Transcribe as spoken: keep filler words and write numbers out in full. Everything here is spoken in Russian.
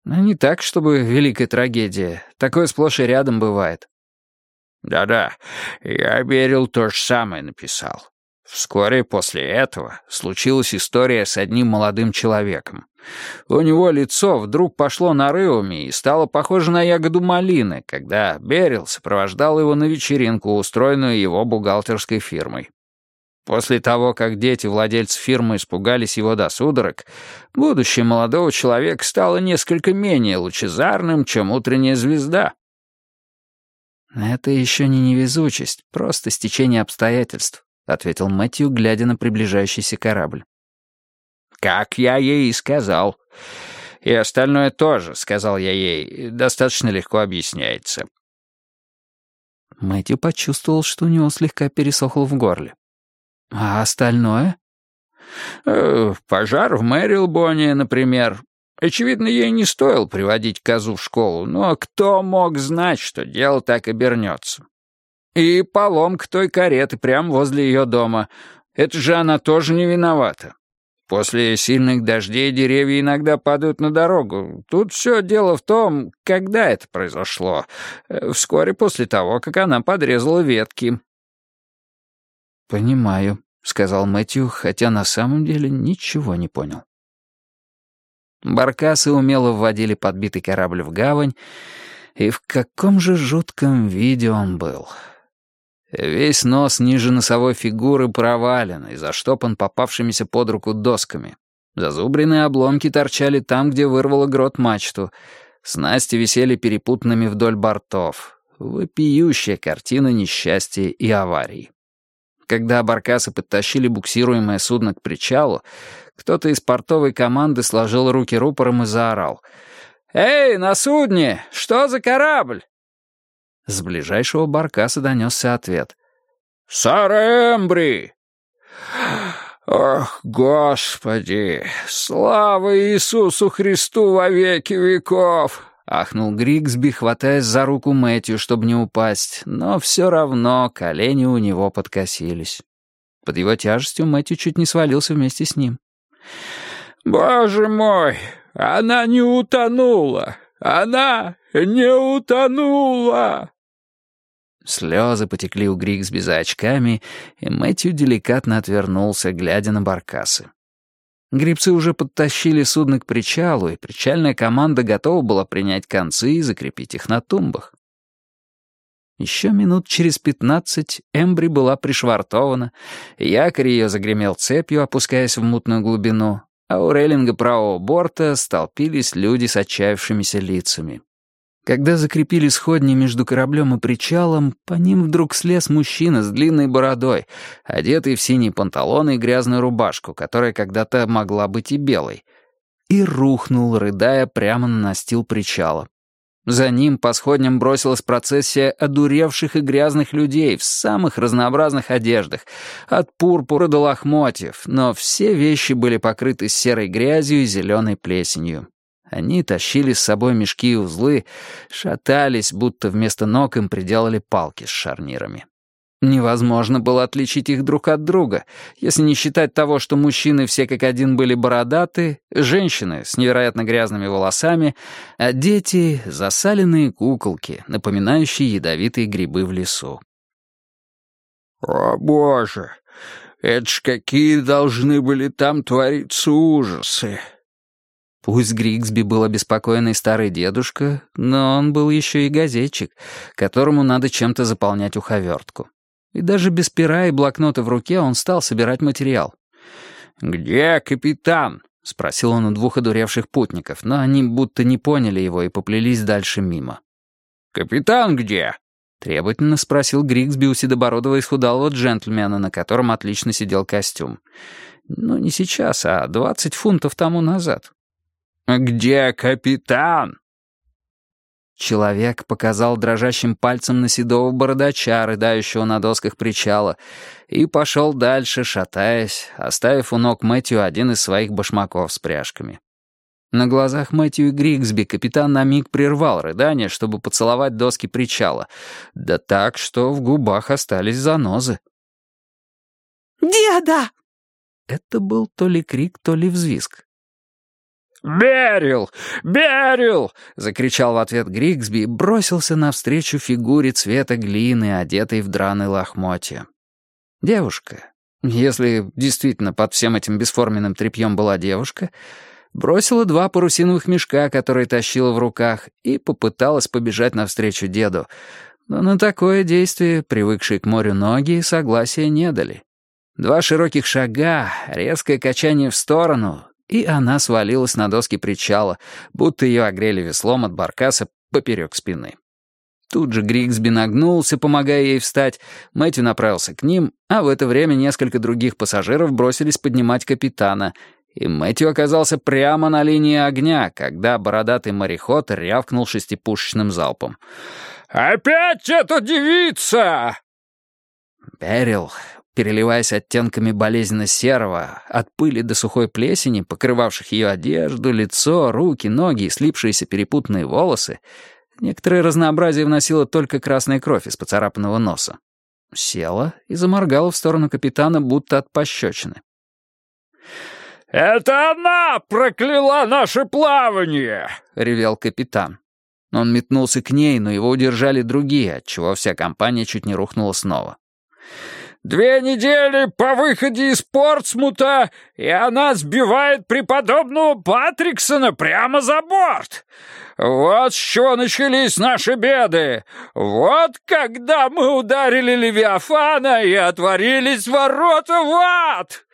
Но не так, чтобы великая трагедия. Такое сплошь и рядом бывает. Да-да, я Берил то же самое написал. Вскоре после этого случилась история с одним молодым человеком. У него лицо вдруг пошло нарывами и стало похоже на ягоду малины, когда Берил сопровождал его на вечеринку, устроенную его бухгалтерской фирмой. После того, как дети владельца фирмы испугались его до судорог, будущее молодого человека стало несколько менее лучезарным, чем утренняя звезда. «Это еще не невезучесть, просто стечение обстоятельств», — ответил Мэтью, глядя на приближающийся корабль. «Как я ей и сказал. И остальное тоже, — сказал я ей, — достаточно легко объясняется». Мэтью почувствовал, что у него слегка пересохло в горле. «А остальное?» э, «Пожар в Мэрилбоне, например. Очевидно, ей не стоило приводить козу в школу, но кто мог знать, что дело так обернется? И поломка той кареты прямо возле ее дома. Это же она тоже не виновата. После сильных дождей деревья иногда падают на дорогу. Тут все дело в том, когда это произошло. Вскоре после того, как она подрезала ветки». «Понимаю», — сказал Мэтью, хотя на самом деле ничего не понял. Баркасы умело вводили подбитый корабль в гавань, и в каком же жутком виде он был. Весь нос ниже носовой фигуры провален и заштопан попавшимися под руку досками. Зазубренные обломки торчали там, где вырвало грот мачту. Снасти висели перепутанными вдоль бортов. Вопиющая картина несчастья и аварий. Когда баркасы подтащили буксируемое судно к причалу, кто-то из портовой команды сложил руки рупором и заорал: «Эй, на судне! Что за корабль?» С ближайшего баркаса донесся ответ: «Сара Эмбри!» «Ох, Господи! Слава Иисусу Христу во веки веков!» — ахнул Григсби, хватаясь за руку Мэтью, чтобы не упасть, но все равно колени у него подкосились. Под его тяжестью Мэтью чуть не свалился вместе с ним. «Боже мой! Она не утонула! Она не утонула!» Слезы потекли у Григсби за очками, и Мэтью деликатно отвернулся, глядя на баркасы. Гребцы уже подтащили судно к причалу, и причальная команда готова была принять концы и закрепить их на тумбах. Еще минут через пятнадцать Эмбри была пришвартована, якорь ее загремел цепью, опускаясь в мутную глубину, а у рейлинга правого борта столпились люди с отчаявшимися лицами. Когда закрепили сходни между кораблем и причалом, по ним вдруг слез мужчина с длинной бородой, одетый в синие панталоны и грязную рубашку, которая когда-то могла быть и белой, и рухнул, рыдая прямо на настил причала. За ним по сходням бросилась процессия одуревших и грязных людей в самых разнообразных одеждах, от пурпура до лохмотьев, но все вещи были покрыты серой грязью и зеленой плесенью. Они тащили с собой мешки и узлы, шатались, будто вместо ног им приделали палки с шарнирами. Невозможно было отличить их друг от друга, если не считать того, что мужчины все как один были бородаты, женщины с невероятно грязными волосами, а дети — засаленные куколки, напоминающие ядовитые грибы в лесу. «О, Боже! Это ж какие должны были там твориться ужасы!» Пусть Григсби был обеспокоенный старый дедушка, но он был еще и газетчик, которому надо чем-то заполнять уховертку. И даже без пера и блокнота в руке он стал собирать материал. «Где капитан?» — спросил он у двух одуревших путников, но они будто не поняли его и поплелись дальше мимо. «Капитан где?» — требовательно спросил Григсби у седобородого исхудалого джентльмена, на котором отлично сидел костюм. Ну, не сейчас, а двадцать фунтов тому назад. «Где капитан?» Человек показал дрожащим пальцем на седого бородача, рыдающего на досках причала, и пошел дальше, шатаясь, оставив у ног Мэтью один из своих башмаков с пряжками. На глазах Мэтью и Григсби капитан на миг прервал рыдание, чтобы поцеловать доски причала, да так, что в губах остались занозы. «Деда!» Это был то ли крик, то ли взвизг. «Берил! Берил!» — закричал в ответ Григсби и бросился навстречу фигуре цвета глины, одетой в драные лохмотья. Девушка, если действительно под всем этим бесформенным тряпьем была девушка, бросила два парусиновых мешка, которые тащила в руках, и попыталась побежать навстречу деду. Но на такое действие, привыкшие к морю ноги, согласия не дали. Два широких шага, резкое качание в сторону, и она свалилась на доски причала, будто ее огрели веслом от баркаса поперек спины. Тут же Григсби нагнулся, помогая ей встать, Мэтью направился к ним, а в это время несколько других пассажиров бросились поднимать капитана, и Мэтью оказался прямо на линии огня, когда бородатый мореход рявкнул шестипушечным залпом. «Опять эта девица!» Берил, переливаясь оттенками болезненно-серого, от пыли до сухой плесени, покрывавших ее одежду, лицо, руки, ноги и слипшиеся перепутанные волосы, некоторое разнообразие вносила только красная кровь из поцарапанного носа, села и заморгала в сторону капитана, будто от пощечины. «Это она прокляла наше плавание!» — ревел капитан. Он метнулся к ней, но его удержали другие, отчего вся компания чуть не рухнула снова. «Две недели по выходе из Портсмута, и она сбивает преподобного Патриксона прямо за борт! Вот с чего начались наши беды! Вот когда мы ударили Левиафана и отворились ворота в ад!»